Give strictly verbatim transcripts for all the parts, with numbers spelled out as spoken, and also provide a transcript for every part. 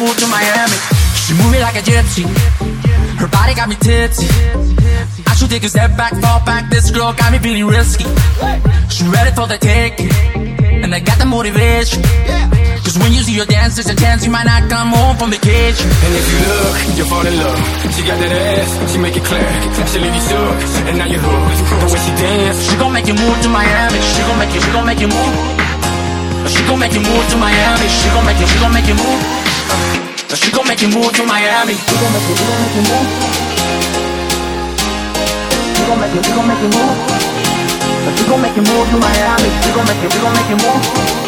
move to Miami. She move it like a gypsy. Her body got me tipsy. I should take a step back, fall back. This girl got me feeling risky. She ready for the taking, and I got the motivation. Cause when you see her dance, there's a chance you might not come home from vacation. And if you look, you'll fall in love. She got that ass, she make it clap. She leave you shook, and now you're hooked. The way she dance, she gon' make you move to Miami. She gon' make you, she gon' make you move. She gon' make you move to Miami. She gon' make you, she gon' make you move. She gon' make you move to Miami. She gon' make you, she gon' make you move. She gon' make you, she gon' make you move. She gon' make you move to Miami. She gon' make you, she gon' make you move.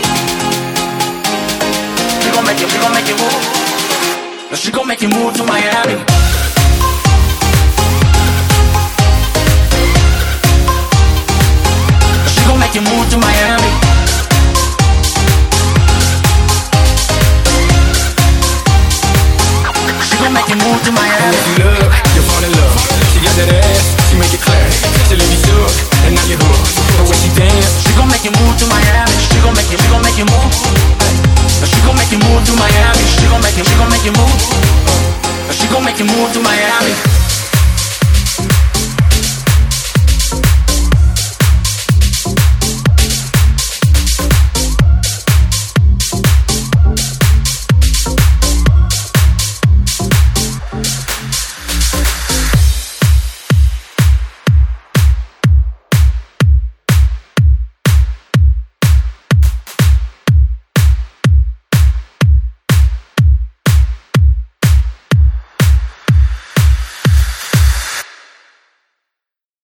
She gon' make you, she gon' make you move. She gon' make you move to Miami. She gon' make you move to Miami. She gon' make you move to Miami. If you look, you'll fall in love. She got that ass, she make it clap. She leave you shook, and now you're hooked. The way she dance, she gon' make you move to Miami. She gon' make you, she gon' make you move. She gon' make you move to Miami. She gon' make you, she gon' make you move. She gon' make you move to Miami.